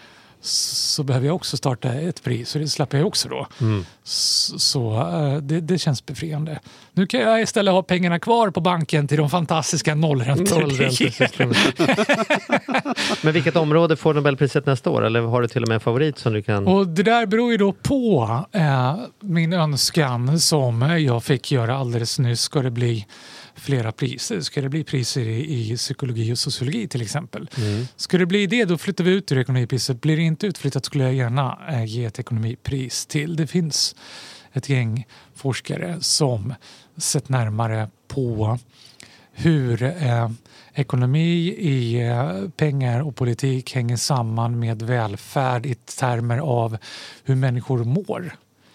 så behöver jag också starta ett pris, så det slapp jag också då. Mm. Så, så det, det känns befriande. Nu kan jag istället ha pengarna kvar på banken till de fantastiska nollräntor. Men vilket område får Nobelpriset nästa år? Eller har du till och med en favorit som du kan... Och det där beror ju då på eh, min önskan som jag fick göra alldeles nyss. Ska det bli flera priser? Ska det bli priser i, i psykologi och sociologi till exempel? Mm. Ska det bli det, då flyttar vi ut ur ekonomipriset. Blir det inte utflyttat skulle jag gärna eh, ge ett ekonomipris till. Det finns ett gäng forskare som sett närmare på hur eh, ekonomi i eh, pengar och politik hänger samman med välfärd i termer av hur människor mår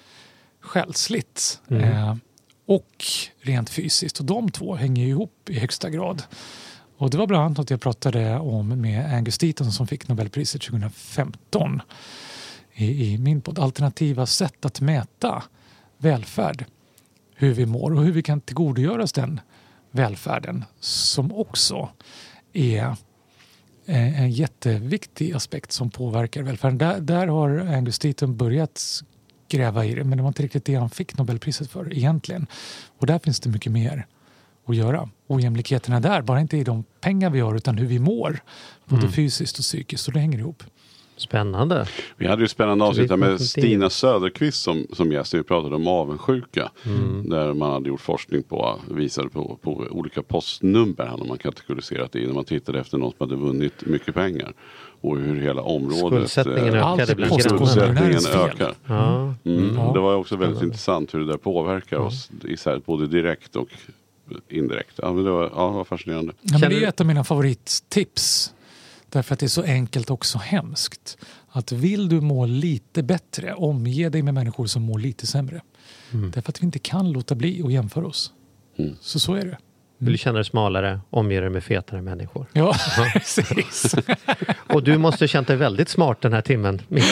själsligt. Mm. Eh, och rent fysiskt. Och de två hänger ihop i högsta grad. Och det var bland annat något jag pratade om med Angus Deaton som fick Nobelpriset tjugohundrafemton i, i min podd. Alternativa sätt att mäta välfärd. Hur vi mår och hur vi kan tillgodogöra oss den välfärden som också är en jätteviktig aspekt som påverkar välfärden. Där, där har Angus Deaton börjat gräva i det, men det var inte riktigt det han fick Nobelpriset för egentligen. Och där finns det mycket mer att göra. Ojämlikheterna där, bara inte i de pengar vi har utan hur vi mår, både mm. fysiskt och psykiskt, och det hänger ihop. Spännande. Vi hade ju spännande avsnitt med Stina Söderqvist som, som gäst. Vi pratade om avundsjuka. Mm. Där man hade gjort forskning på, visade på, på olika postnummer. Hade man kategoriserat det när man tittade efter något som hade vunnit mycket pengar. Och hur hela området... Skuldsättningen äh, ökar. Det skuldsättningen ökar. Ja. Mm. Ja. Det var också väldigt Spännande. intressant hur det där påverkar ja. oss. Isär, både direkt och indirekt. Ja, men det, var, ja, det var fascinerande. Ja, men det är ett av mina favorittips. Därför att det är så enkelt och så hemskt. Att vill du må lite bättre, omge dig med människor som mår lite sämre. Mm. Därför att vi inte kan låta bli och jämföra oss. Mm. Så så är det. Mm. Vill du känna dig smalare, omge dig med fetare människor. Ja, precis. Och du måste ha känt dig väldigt smart den här timmen, Micke.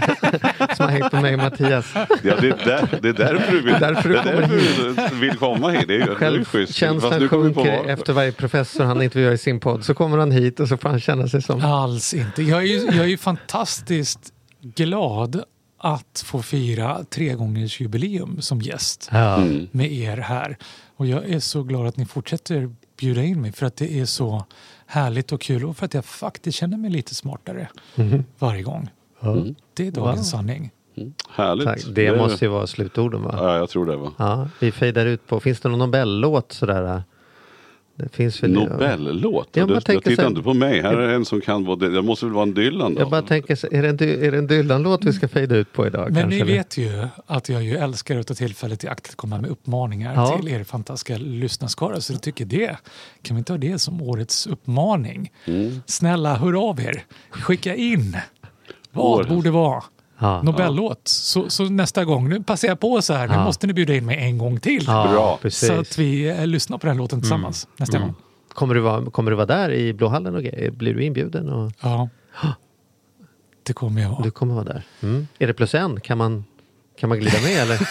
Som har hängt på mig och Mattias. Ja, det är, där, det är därför du vill, därför du det är därför du vill komma hit. Det är, Självkänslan sjunker på... efter varje professor han intervjuar i sin podd. Så kommer han hit och så får han känna sig som... Alls inte. Jag är ju, jag är ju fantastiskt glad att få fira tre gångers jubileum som gäst ja. med er här. Och jag är så glad att ni fortsätter bjuda in mig för att det är så härligt och kul och för att jag faktiskt känner mig lite smartare mm. varje gång. Mm. Det är dagens wow. sanning. Mm. Härligt. Tack. Det, det måste ju vara slutorden, va? Ja, jag tror det, va? Ja, vi fejdar ut på. Finns det någon Nobel-låt sådär? Det finns väl Nobel-låt? Jag, jag tittar så... inte på mig. Här är en som kan vara... Det måste väl vara en Dylan då? Jag bara tänker, så, är det en, är det en Dylan-låt vi ska fejda ut på idag? Men kanske, ni eller? vet ju att jag ju älskar att ta tillfället i akt att komma med uppmaningar ja. till er fantastiska lyssnarskara. Så jag tycker det. Kan vi inte ha det som årets uppmaning? Mm. Snälla, hör av er. Skicka in vad År. borde vara. Ja, Nobellåt. Ja. Så, så nästa gång, nu passar jag på så här, ja. nu måste ni bjuda in mig en gång till. Ja, Bra. Precis. Så att vi eh, lyssnar på den låten tillsammans mm. nästa mm. gång. Kommer du, vara, kommer du vara där i Blåhallen och grejer? Blir du inbjuden? Och... Ja, det kommer jag vara. Du kommer vara där. Mm. Är det plus en? Kan man, kan man glida med eller?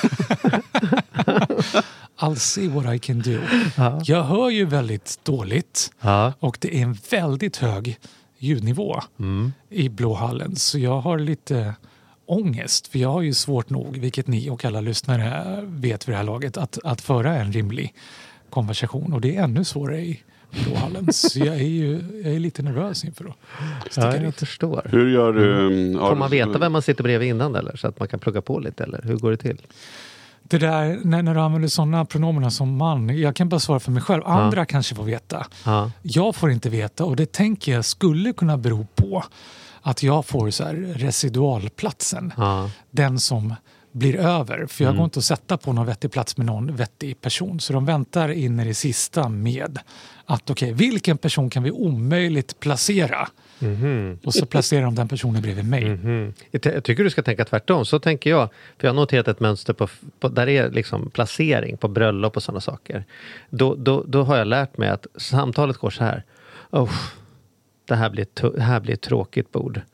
I'll see what I can do. Ja. Jag hör ju väldigt dåligt ja. och det är en väldigt hög ljudnivå mm. i Blåhallen. Så jag har lite ångest, för jag har ju svårt nog, vilket ni och alla lyssnare vet vid det här laget, att, att föra en rimlig konversation. Och det är ännu svårare i Blåhallen. Så jag är ju jag är lite nervös inför att sticka ja, jag dit. förstår. Hur gör du? Mm. Får man veta vem man sitter bredvid innan eller? Så att man kan plugga på lite eller? Hur går det till? Det där, när, när du använder sådana pronomerna som man, jag kan bara svara för mig själv. Andra ja. kanske får veta. Ja. Jag får inte veta och det tänker jag skulle kunna bero på att jag får så här residualplatsen. Ja. Den som blir över. För jag mm. går inte att sätta på någon vettig plats med någon vettig person. Så de väntar in i det sista med att okej, okay, vilken person kan vi omöjligt placera? Mm-hmm. Och så placerar de den personen bredvid mig. Mm-hmm. Jag tycker du ska tänka tvärtom. Så tänker jag. För jag har noterat ett mönster på, på där är liksom placering på bröllop och sådana saker. Då, då, då har jag lärt mig att samtalet går så här. Oh, det här blir, to- det här blir ett tråkigt bord.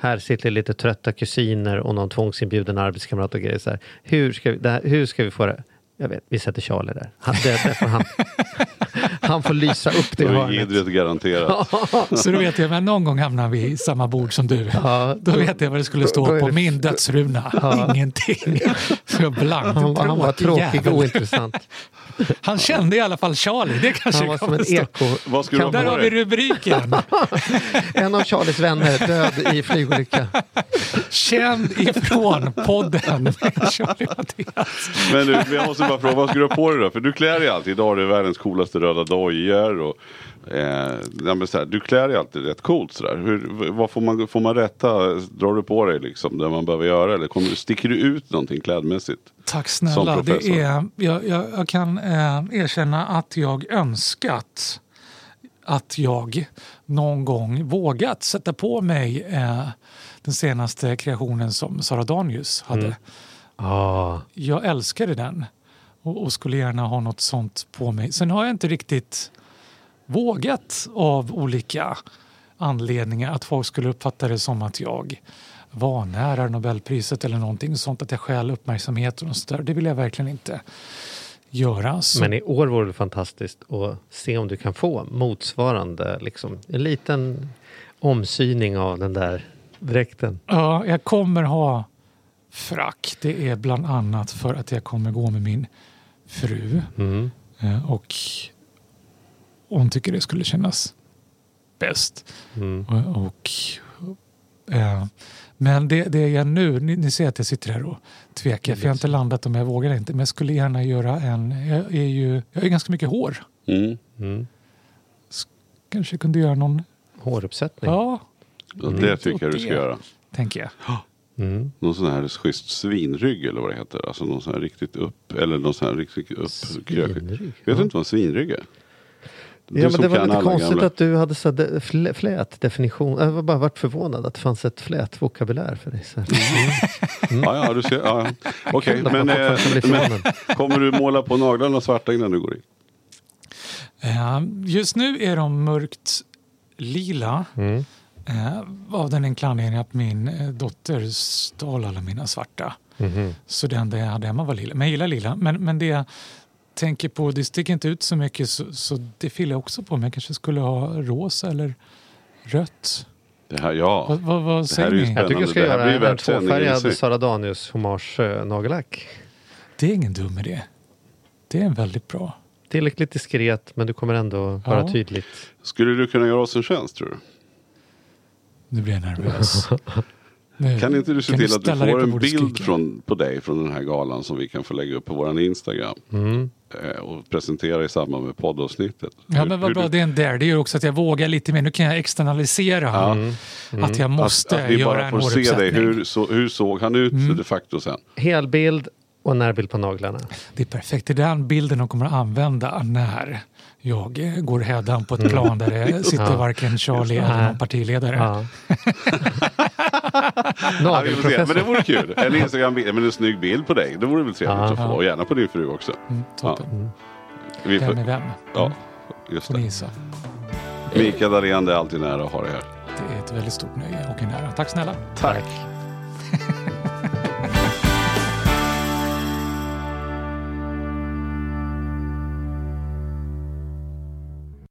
här sitter lite trötta kusiner och någon tvångsinbjuden arbetskamrat och grejer så här. Hur ska vi, det här, hur ska vi få det? Jag vet, vi sätter Charlie där. Han, det, det får han, han får lysa upp det i hörnet. Gidret garanterat. Så då vet jag, men någon gång hamnar vi i samma bord som du. Ja, då, då vet jag vad det skulle stå på min dödsruna. Ja. Ingenting. Så blankt. Han, han var tråkig och ointressant. Han kände i alla fall Charlie. Det kanske han var som en eko. Vad ska Där har vi rubriken. En av Charlies vänner död i flygolycka. Känd ifrån podden. Charlie Mattias. Men du, jag måste bara fråga, vad ska du ha på dig då? För du klär dig alltid. Idag är det världens coolaste röda dojor. Och, eh, ja, så här, du klär dig alltid rätt coolt. Sådär. Hur, vad får man, får man rätta? Drar du på dig liksom, det man behöver göra? Eller kommer, sticker du ut någonting klädmässigt? Tack snälla. Det är, jag, jag, jag kan eh, erkänna att jag önskat att jag någon gång vågat sätta på mig eh, den senaste kreationen som Sara Danius hade. Mm. Ah. Jag älskade den och, och skulle gärna ha något sånt på mig. Sen har jag inte riktigt vågat av olika anledningar att folk skulle uppfatta det som att jag vanärar Nobelpriset eller någonting sånt, att jag stjäl uppmärksamhet och sådär. Det vill jag verkligen inte göra. Så. Men i år vore det fantastiskt att se om du kan få motsvarande liksom, en liten omsyning av den där dräkten. Ja, jag kommer ha frack. Det är bland annat för att jag kommer gå med min fru. Mm. Och hon tycker det skulle kännas bäst. Mm. Och, och äh, men det, det är jag nu, ni, ni ser att jag sitter här och tvekar, för jag har inte landat om jag vågar inte, men jag skulle gärna göra en, jag är ju, jag har ganska mycket hår. Mm. Mm. Kanske kunde göra någon håruppsättning. Ja. Mm. Det tycker jag du ska göra. Tänker jag. Mm. Någon sån här schysst svinrygg eller vad det heter. Alltså någon sån här riktigt upp, eller någon sån här riktigt upp. Svinrygg? Vet du inte vad en svinrygg är? Du ja, men det var lite konstigt gamla. Att du hade så de, fl, flät definition. Jag var bara varit förvånad att det fanns ett flät vokabulär för dig. Så. Mm. Mm. Ja, ja, du ser. Ja, ja. Okej, okay, men, eh, men kommer du måla på naglarna svarta innan du går in? Uh, just nu är de mörkt lila. Mm. Uh, av den enkla anledningen att min uh, dotter stal alla mina svarta. Mm. Så den där jag hade hemma var lila. Men jag gillar lila. Men, men det tänker på, det sticker inte ut så mycket, så, så det fyller jag också på. Men jag kanske skulle ha rosa eller rött. Det här, ja. Vad, vad, vad säger ni? Jag tycker jag ska göra en, en tvåfärgad Sara Danius hommage uh, nagellack. Det är ingen dum idé. Det är en väldigt bra. Tillräckligt diskret, men du kommer ändå vara ja. tydligt. Skulle du kunna göra oss en tjänst, tror du? Nu blir jag nervös. Nu, kan inte du se till du att du får en bild från, på dig från den här galan som vi kan få lägga upp på vår Instagram mm. eh, och presentera i samband med poddavsnittet? Ja, hur, men vad bra, du... det är en där. Det gör också att jag vågar lite mer. Nu kan jag externalisera ja. mm. Mm. att jag måste att, att vi göra bara en får håruppsättning. Se dig. Hur, så, hur såg han ut mm. de facto sen? Helbild och närbild på naglarna. Det är perfekt. Det är den bilden de kommer att använda när jag går hädan på ett plan där det sitter ja. varken Charlie eller någon partiledare. Ja. Ja, men det vore kul. En Instagram-bild, men en snygg bild på dig. Det vore väl trevligt ja. att få. Och gärna på din fru också. Mm, toppen. Ja. Mm. Vi får... Vem är vem? Mm. Ja, just det. Mikael Dahlén, det är alltid nära att ha det här. Det är ett väldigt stort nöje och en ära. Tack snälla. Tack.